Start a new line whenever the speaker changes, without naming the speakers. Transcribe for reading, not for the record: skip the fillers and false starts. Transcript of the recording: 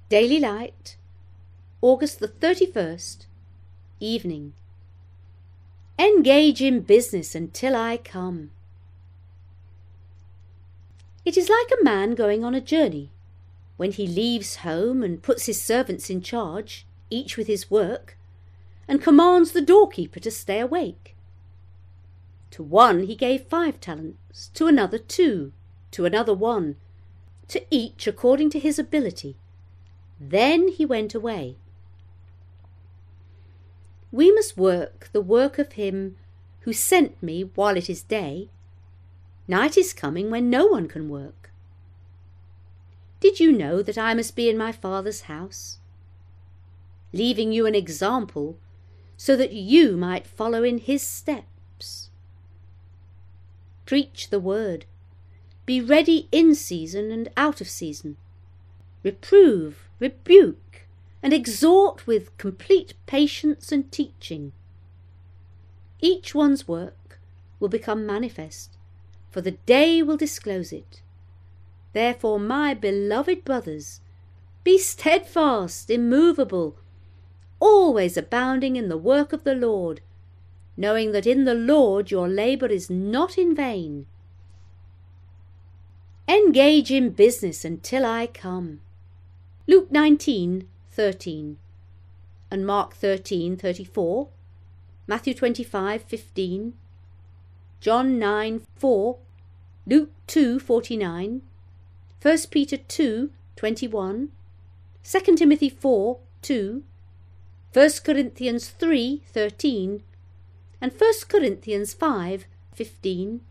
Daily Light, August the 31st, evening. Engage in business until I come. It is like a man going on a journey. When he leaves home and puts his servants in charge, each with his work, and commands the doorkeeper to stay awake. To one he gave 5 talents, to another 2, to another 1, to each according to his ability. Then he went away. We must work the work of him who sent me while it is day. Night is coming when no one can work. Did you know that I must be in my Father's house, leaving you an example so that you might follow in his steps? Preach the word. Be ready in season and out of season. Reprove, rebuke, and exhort with complete patience and teaching. Each one's work will become manifest, for the day will disclose it. Therefore, my beloved brothers, be steadfast, immovable, always abounding in the work of the Lord, knowing that in the Lord your labour is not in vain. Engage in business until I come. Luke 19:13 and Mark 13:34, Matthew 25:15, John 9:4, Luke 2:49, 1 Peter 2:21, 2 Timothy 4:2, 1 Corinthians 3:13, and 1 Corinthians 5:15.